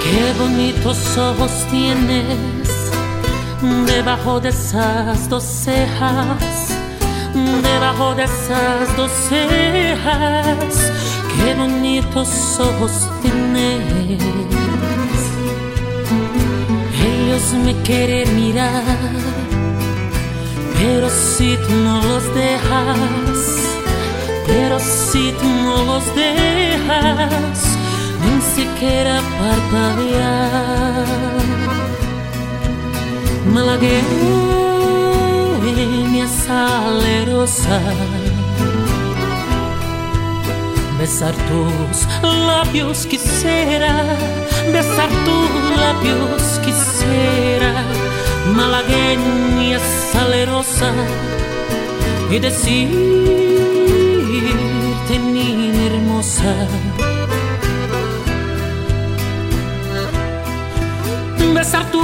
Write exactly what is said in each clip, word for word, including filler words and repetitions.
Qué bonitos ojos tienes debajo de esas dos cejas, debajo de esas dos cejas. Qué bonitos ojos tienes. Ellos me quieren mirar, pero si tú no los dejas, pero si tú no los dejas, ni siquiera parpadear. Malagueña salerosa, besar tus labios quisiera, besar tus labios quisiera. Malagueña salerosa, y decirte, niña hermosa, besar tus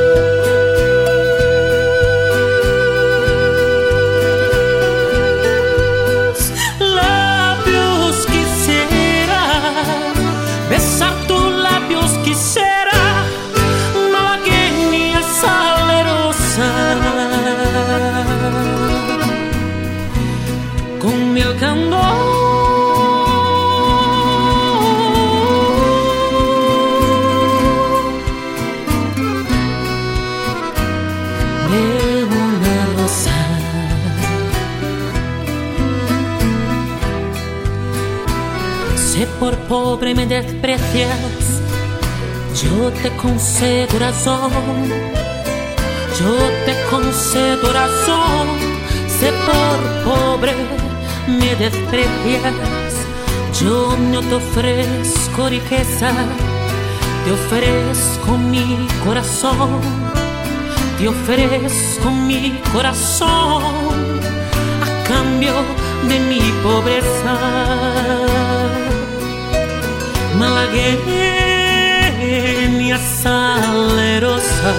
labios quisiera, besar tus labios quisiera. Malagueña salerosa, con miel candor, de una rosa. Si por pobre me desprecias, yo te concedo razón, yo te concedo razón. Si por pobre me desprecias, yo no te ofrezco riqueza, te ofrezco mi corazón, te ofrezco mi corazón a cambio de mi pobreza. Malagueña salerosa,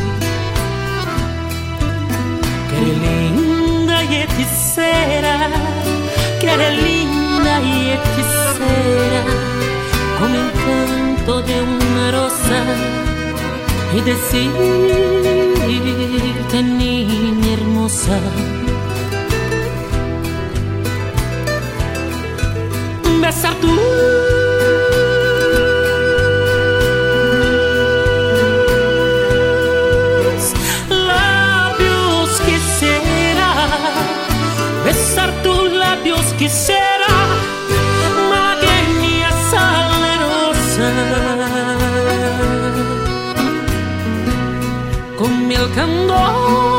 que eres linda y hechicera, que eres linda y hechicera, con el canto de una rosa, y decirte, niña hermosa, besar tu labios quisiera, besar tus labios quisiera. Malagueña salerosa, con miel candor.